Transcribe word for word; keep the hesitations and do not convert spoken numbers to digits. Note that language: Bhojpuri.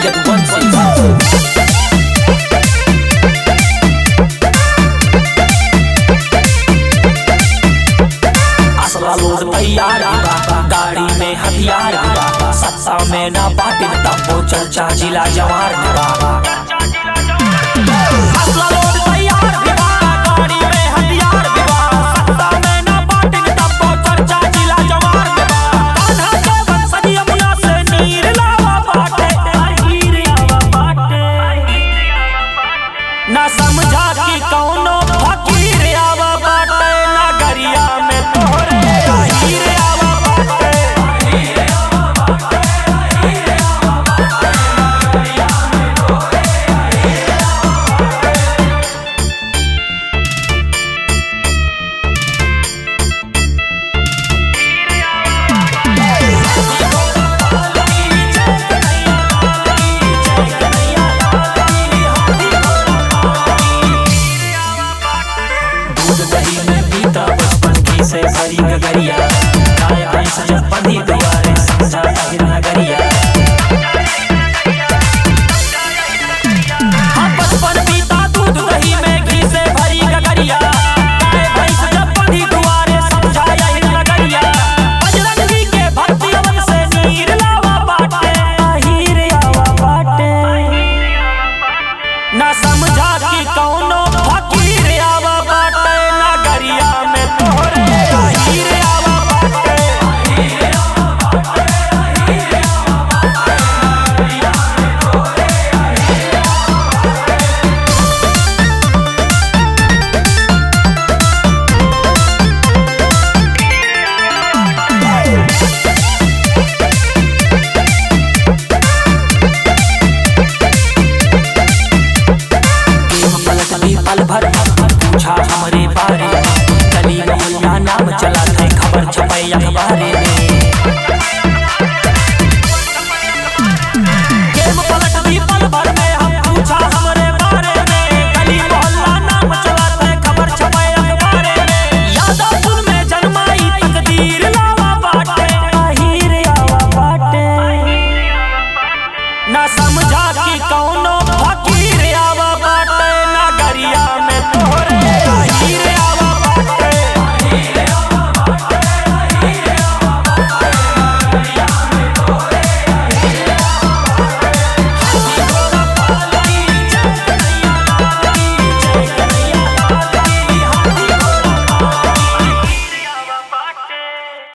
यदुवंशी। असला लोड तैयार बाबा, गाड़ी में हथियार बाबा, सत्ता में ना बाटिन तब्बो चर्चा जिला जवार बाबा। असला लोड तैयार बाबा, गाड़ी में हथियार बाबा, सत्ता में ना बाटिन तब्बो चर्चा जिला जवार बाबा। कान्हा के वंशज यमुना से नीर लावा बाटे, नीर लावा बाटे। ना समझा कि कौनो फकीर आवा बाटे, नगरिया में तोहरे हीर आवा बाटे। दूध दही में पीता बचपन की से भरी गगरिया, गाय भैंस जब बंधी दुआरे समझा हिर नगरिया। हाँ बचपन पीता दूध दही में घी से भरी गगरिया, गाय भैंस जब बंधी दुआरे समझा हिर नगरिया। बजरंगी के भक्ति अवन से नीर लावा बाटे, हीर आवा बाटे। ना समझा कि कौनो फकीर आवा बाटे, नगरिया में तोहरे हीर आवा बाटे। पल भर पूछा हमरे बारे, गली मोहल्ला नाम चला है, खबर छपे अखबारे।